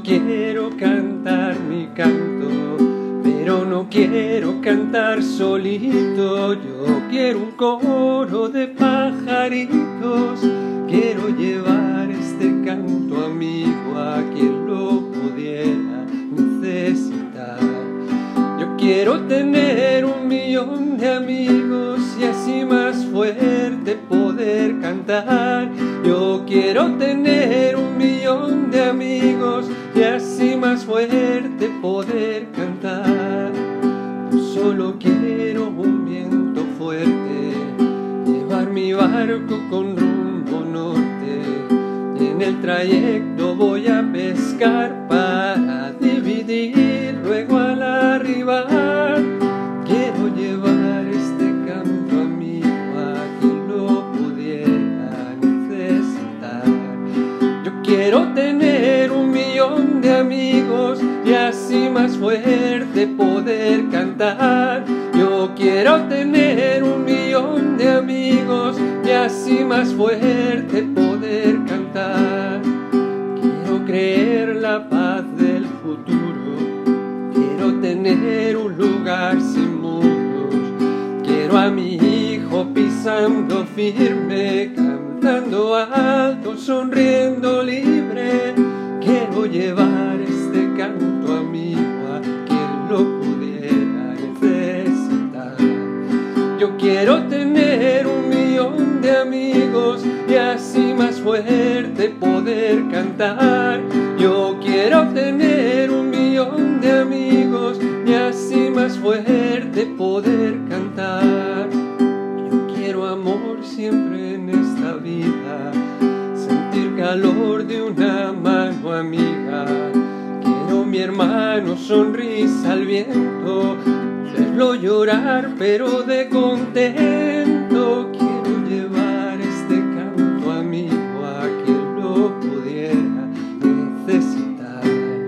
quiero cantar mi canto, pero no quiero cantar solito. Yo quiero un coro de pajaritos, quiero llevar este canto amigo a quien lo pudiera necesitar. Yo quiero tener 1.000.000 de amigos y así más fuerte poder cantar. Yo quiero tener 1.000.000 de amigos y así más fuerte poder cantar. Yo solo quiero un viento fuerte, llevar mi barco con rumbo norte, y en el trayecto voy a pescar para dividir luego al arribar. Quiero llevar este canto amigo a quien lo pudiera necesitar. Yo quiero tener 1.000.000 de amigos y así más fuerte poder cantar. Yo quiero tener 1.000.000 de amigos y así más fuerte poder cantar. Quiero creer la paz del futuro, quiero tener un lugar sin muros. Quiero a mi hijo pisando firme, cantando alto, sonriendo libre. Quiero llevar este canto amigo a quien lo pudiera necesitar. Yo quiero tener 1.000.000 de amigos y así más fuerte poder cantar. Yo quiero tener 1.000.000 de amigos y así más fuerte poder cantar. Yo quiero amor siempre en esta vida, sentir calor de una mano amiga. Quiero mi hermano sonrisa al viento, verlo llorar pero de contento. Quiero llevar este canto amigo a quien lo pudiera necesitar.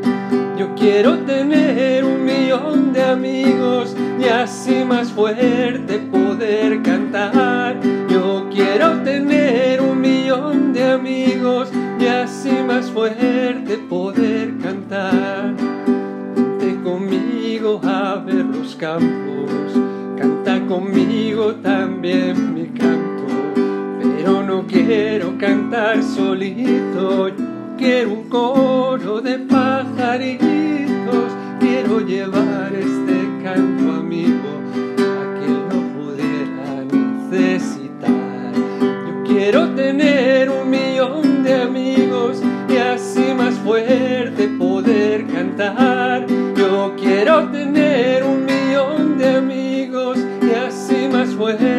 Yo quiero tener 1.000.000 de amigos y así más fuerte poder cantar. Yo quiero tener 1.000.000 de amigos y así más fuerte poder cantar. Vente conmigo a ver los campos, canta conmigo también mi canto, pero no quiero cantar solito. Yo quiero un coro de pajaritos, quiero llevar este canto amigo a quien lo pudiera necesitar. Yo quiero tener 1.000.000 de amigos y así más fuerte poder cantar. Yo quiero tener 1.000.000 de amigos y así más fuerte